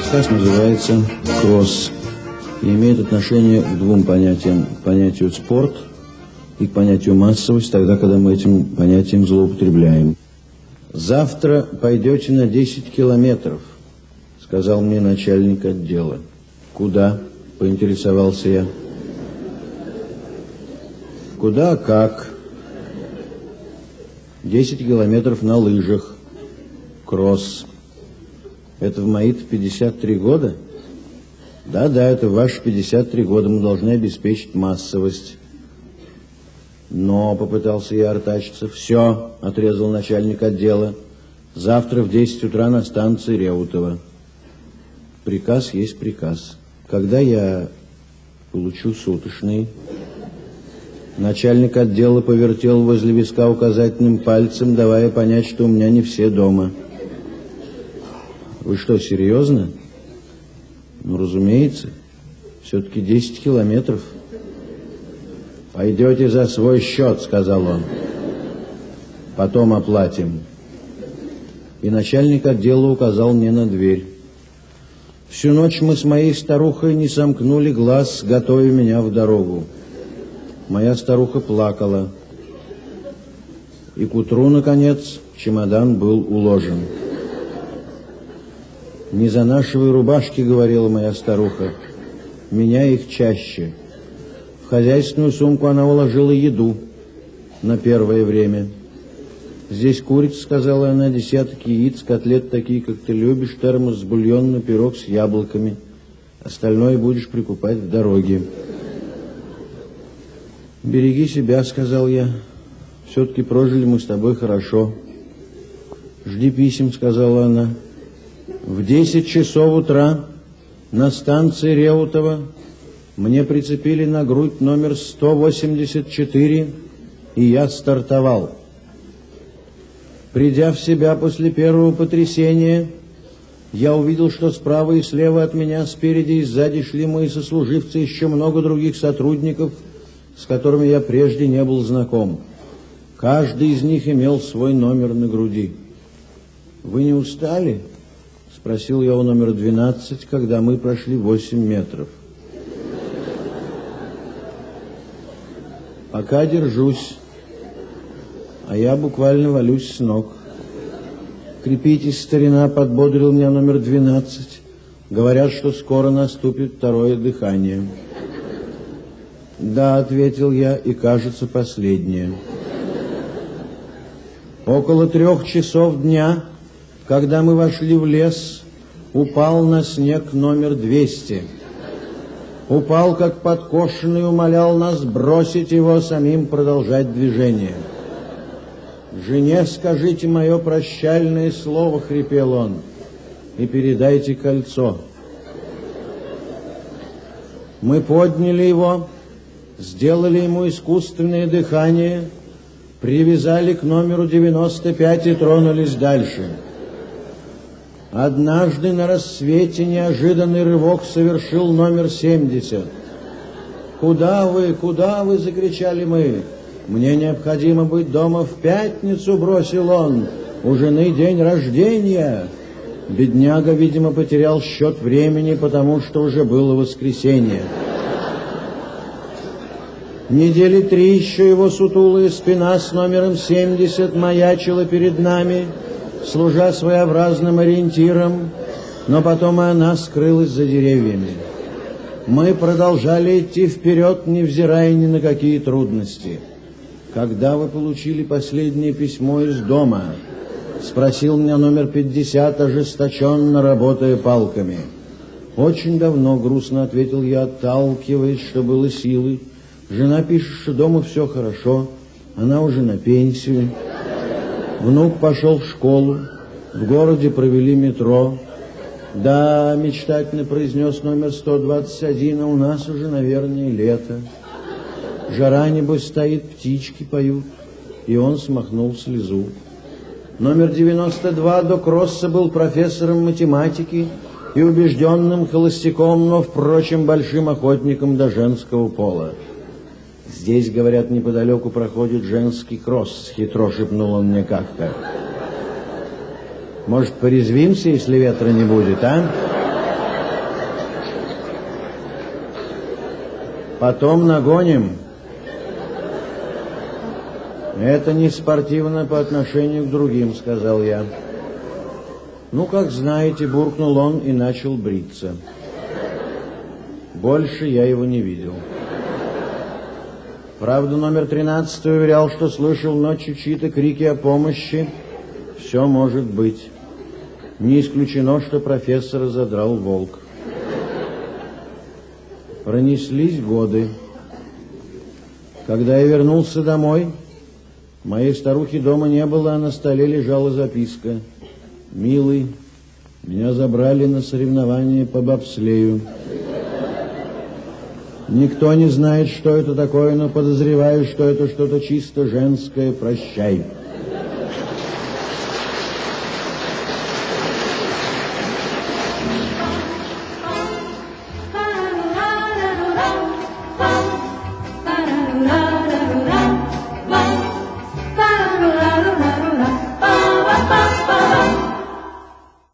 Рассказ называется «Кросс» и имеет отношение к двум понятиям. К понятию «спорт» и к понятию «массовость», тогда, когда мы этим понятием злоупотребляем. «Завтра пойдете на 10 километров», — сказал мне начальник отдела. «Куда?» — поинтересовался я. «Куда, как?» 10 километров на лыжах. Кросс. Это в мои-то 53 года? Да, это в ваши 53 года. Мы должны обеспечить массовость. Но, попытался я артачиться. Все, отрезал начальник отдела. Завтра в 10 утра на станции Реутова. Приказ есть приказ. Когда я получу суточный? Начальник отдела повертел возле виска указательным пальцем, давая понять, что у меня не все дома. Вы что, серьезно? Ну, разумеется. Все-таки 10 километров. Пойдете за свой счет, сказал он. Потом оплатим. И начальник отдела указал мне на дверь. Всю ночь мы с моей старухой не сомкнули глаз, готовя меня в дорогу. Моя старуха плакала. И к утру, наконец, чемодан был уложен. «Не занашивай рубашки», — говорила моя старуха. «Меняй их чаще». В хозяйственную сумку она уложила еду на первое время. «Здесь курица», — сказала она, — «десяток яиц, котлет такие, как ты любишь, термос с бульоном, пирог с яблоками. Остальное будешь прикупать в дороге». «Береги себя», — сказал я. «Все-таки прожили мы с тобой хорошо». «Жди писем», — сказала она. В 10 часов утра на станции Реутова мне прицепили на грудь номер 184, и я стартовал. Придя в себя после первого потрясения, я увидел, что справа и слева от меня, спереди и сзади шли мои сослуживцы, еще много других сотрудников, с которыми я прежде не был знаком. Каждый из них имел свой номер на груди. «Вы не устали?» — спросил я у номера 12, когда мы прошли 8 метров. «Пока держусь, а я буквально валюсь с ног». «Крепитесь, старина», — подбодрил меня номер 12. «Говорят, что скоро наступит второе дыхание». «Да», — ответил я, — «и, кажется, последнее». Около 3 часов дня, когда мы вошли в лес, упал на снег номер 200. Упал, как подкошенный, умолял нас бросить его, самим продолжать движение. «Жене скажите мое прощальное слово», — хрипел он, — «и передайте кольцо». Мы подняли его, сделали ему искусственное дыхание, привязали к номеру 95 и тронулись дальше. Однажды на рассвете неожиданный рывок совершил номер 70. «Куда вы? Куда вы?» — закричали мы. «Мне необходимо быть дома в пятницу», — бросил он. «У жены день рождения». Бедняга, видимо, потерял счет времени, потому что уже было воскресенье. Недели 3 еще его сутулая спина с номером 70 маячила перед нами, служа своеобразным ориентиром, но потом и она скрылась за деревьями. Мы продолжали идти вперед, невзирая ни на какие трудности. «Когда вы получили последнее письмо из дома?» — спросил меня номер 50, ожесточенно работая палками. «Очень давно», — грустно ответил я, отталкиваясь, что было силы. «Жена пишет, что дома все хорошо, она уже на пенсию. Внук пошел в школу, в городе провели метро». «Да», — мечтательно произнес номер 121, — «а у нас уже, наверное, лето. Жара, небось, стоит, птички поют». И он смахнул слезу. Номер 92 до Кросса был профессором математики и убежденным холостяком, но, впрочем, большим охотником до женского пола. «Здесь, говорят, неподалеку проходит женский кросс», — хитро шепнул он мне как-то. «Может, порезвимся, если ветра не будет, а?» Потом нагоним. Это не спортивно по отношению к другим, сказал я. Ну, как знаете, буркнул он и начал бриться. Больше я его не видел. Правда, номер 13 уверял, что слышал ночью чьи-то крики о помощи. Все может быть. Не исключено, что профессора задрал волк. Пронеслись годы. Когда я вернулся домой, моей старухи дома не было, а на столе лежала записка. «Милый, меня забрали на соревнования по бобслею. Никто не знает, что это такое, но подозреваю, что это что-то чисто женское. Прощай».